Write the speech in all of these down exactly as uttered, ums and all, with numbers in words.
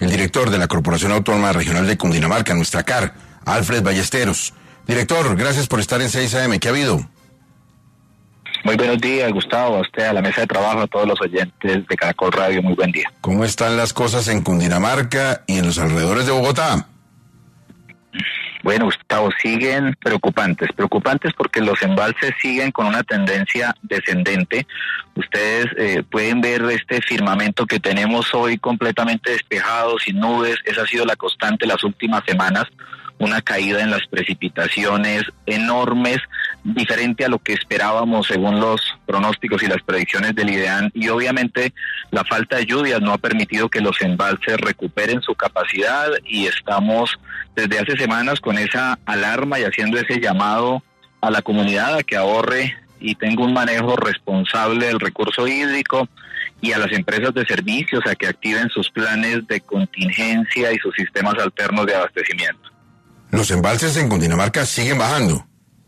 el director de la Corporación Autónoma Regional de Cundinamarca, nuestra C A R, Alfred Ballesteros. Director, gracias por estar en seis A M. ¿Qué ha habido? Muy buenos días, Gustavo, a usted, a la mesa de trabajo, a todos los oyentes de Caracol Radio, muy buen día. ¿Cómo están las cosas en Cundinamarca y en los alrededores de Bogotá? Bueno, Gustavo, siguen preocupantes, preocupantes porque los embalses siguen con una tendencia descendente. Ustedes eh, pueden ver este firmamento que tenemos hoy completamente despejado, sin nubes. Esa ha sido la constante las últimas semanas. Una caída en las precipitaciones enormes, diferente a lo que esperábamos según los pronósticos y las predicciones del IDEAN, y obviamente la falta de lluvias no ha permitido que los embalses recuperen su capacidad, y estamos desde hace semanas con esa alarma y haciendo ese llamado a la comunidad a que ahorre y tenga un manejo responsable del recurso hídrico, y a las empresas de servicios a que activen sus planes de contingencia y sus sistemas alternos de abastecimiento. Los embalses en Cundinamarca siguen bajando.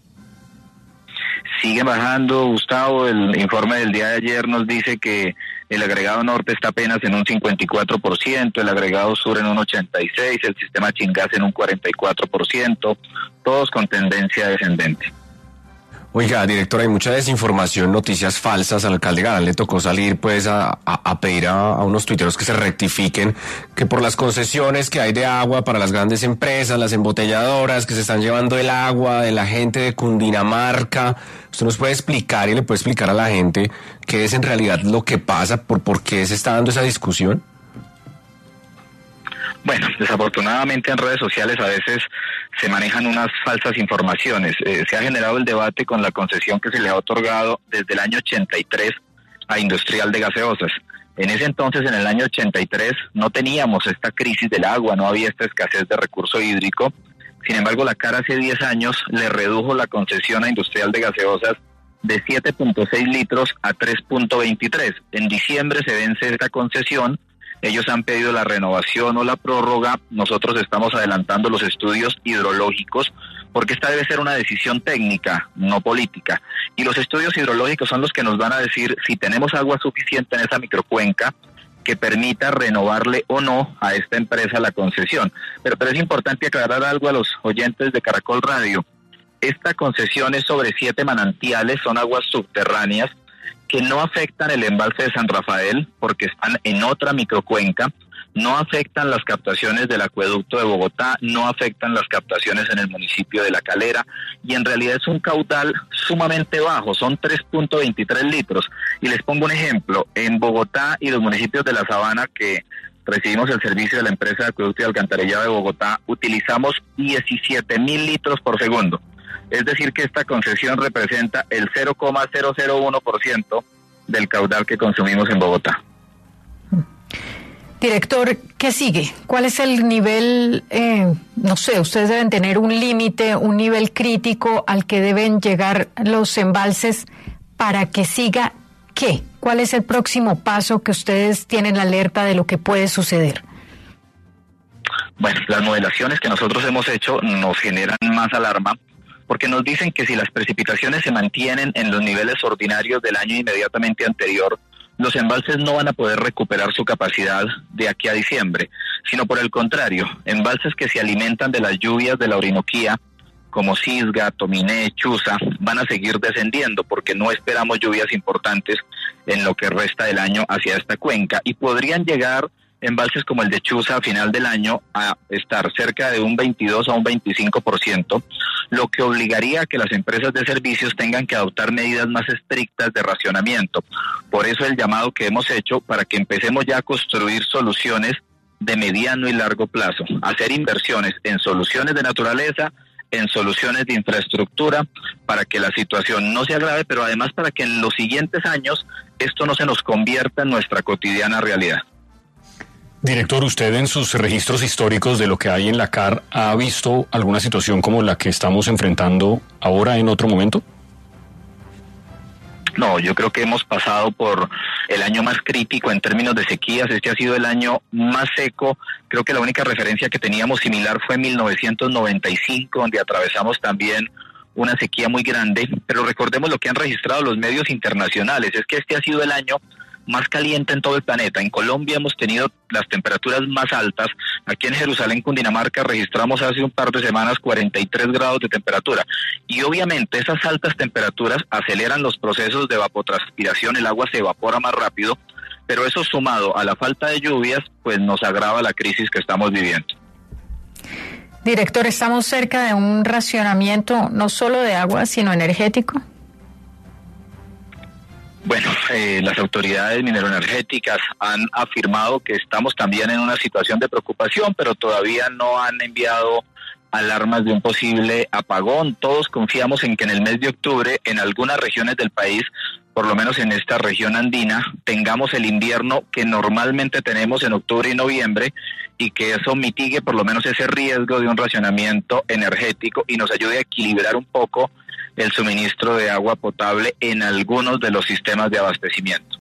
Siguen bajando, Gustavo. El informe del día de ayer nos dice que el agregado norte está apenas en un cincuenta y cuatro por ciento, el agregado sur en un ochenta y seis por ciento, el sistema Chingás en un cuarenta y cuatro por ciento, todos con tendencia descendente. Oiga, director, hay mucha desinformación, noticias falsas. Al alcalde Galán le tocó salir pues a, a, a pedir a, a unos tuiteros que se rectifiquen, que por las concesiones que hay de agua para las grandes empresas, las embotelladoras, que se están llevando el agua de la gente de Cundinamarca. ¿Usted nos puede explicar y le puede explicar a la gente qué es en realidad lo que pasa, por, por qué se está dando esa discusión? Bueno, desafortunadamente en redes sociales a veces se manejan unas falsas informaciones. Eh, se ha generado el debate con la concesión que se le ha otorgado desde el año ochenta y tres a Industrial de Gaseosas. En ese entonces, en el año ochenta y tres, no teníamos esta crisis del agua, no había esta escasez de recurso hídrico. Sin embargo, la C A R hace diez años le redujo la concesión a Industrial de Gaseosas de siete punto seis litros a tres punto veintitrés. En diciembre se vence esta concesión. Ellos han pedido la renovación o la prórroga. Nosotros estamos adelantando los estudios hidrológicos porque esta debe ser una decisión técnica, no política. Y los estudios hidrológicos son los que nos van a decir si tenemos agua suficiente en esa microcuenca que permita renovarle o no a esta empresa la concesión. Pero, pero es importante aclarar algo a los oyentes de Caracol Radio. Esta concesión es sobre siete manantiales, son aguas subterráneas, que no afectan el embalse de San Rafael porque están en otra microcuenca, no afectan las captaciones del acueducto de Bogotá, no afectan las captaciones en el municipio de La Calera, y en realidad es un caudal sumamente bajo, son tres punto veintitrés litros. Y les pongo un ejemplo, en Bogotá y los municipios de La Sabana, que recibimos el servicio de la empresa de acueducto y alcantarillado de Bogotá, utilizamos diecisiete mil litros por segundo. Es decir, que esta concesión representa el cero coma cero cero uno por ciento del caudal que consumimos en Bogotá. Director, ¿qué sigue? ¿Cuál es el nivel, eh, no sé, ustedes deben tener un límite, un nivel crítico al que deben llegar los embalses para que siga qué? ¿Cuál es el próximo paso que ustedes tienen la alerta de lo que puede suceder? Bueno, las modelaciones que nosotros hemos hecho nos generan más alarma, porque nos dicen que si las precipitaciones se mantienen en los niveles ordinarios del año inmediatamente anterior, los embalses no van a poder recuperar su capacidad de aquí a diciembre, sino por el contrario, embalses que se alimentan de las lluvias de la Orinoquía, como Cisga, Tominé, Chuza, van a seguir descendiendo porque no esperamos lluvias importantes en lo que resta del año hacia esta cuenca, y podrían llegar embalses como el de Chuza a final del año a estar cerca de un veintidós a un veinticinco por ciento, lo que obligaría a que las empresas de servicios tengan que adoptar medidas más estrictas de racionamiento. Por eso el llamado que hemos hecho para que empecemos ya a construir soluciones de mediano y largo plazo, hacer inversiones en soluciones de naturaleza, en soluciones de infraestructura, para que la situación no se agrave, pero además para que en los siguientes años esto no se nos convierta en nuestra cotidiana realidad. Director, ¿usted en sus registros históricos de lo que hay en la C A R ha visto alguna situación como la que estamos enfrentando ahora en otro momento? No, yo creo que hemos pasado por el año más crítico en términos de sequías. Este ha sido el año más seco. Creo que la única referencia que teníamos similar fue en mil novecientos noventa y cinco, donde atravesamos también una sequía muy grande. Pero recordemos lo que han registrado los medios internacionales. Es que este ha sido el año más caliente en todo el planeta. En Colombia hemos tenido las temperaturas más altas. Aquí en Jerusalén, Cundinamarca, registramos hace un par de semanas cuarenta y tres grados de temperatura. Y obviamente esas altas temperaturas aceleran los procesos de evapotranspiración, el agua se evapora más rápido, pero eso sumado a la falta de lluvias, pues nos agrava la crisis que estamos viviendo. Director, ¿estamos cerca de un racionamiento no solo de agua, sino energético? Bueno, eh, las autoridades mineroenergéticas han afirmado que estamos también en una situación de preocupación, pero todavía no han enviado alarmas de un posible apagón. Todos confiamos en que en el mes de octubre, en algunas regiones del país, por lo menos en esta región andina, tengamos el invierno que normalmente tenemos en octubre y noviembre, y que eso mitigue por lo menos ese riesgo de un racionamiento energético y nos ayude a equilibrar un poco el suministro de agua potable en algunos de los sistemas de abastecimiento.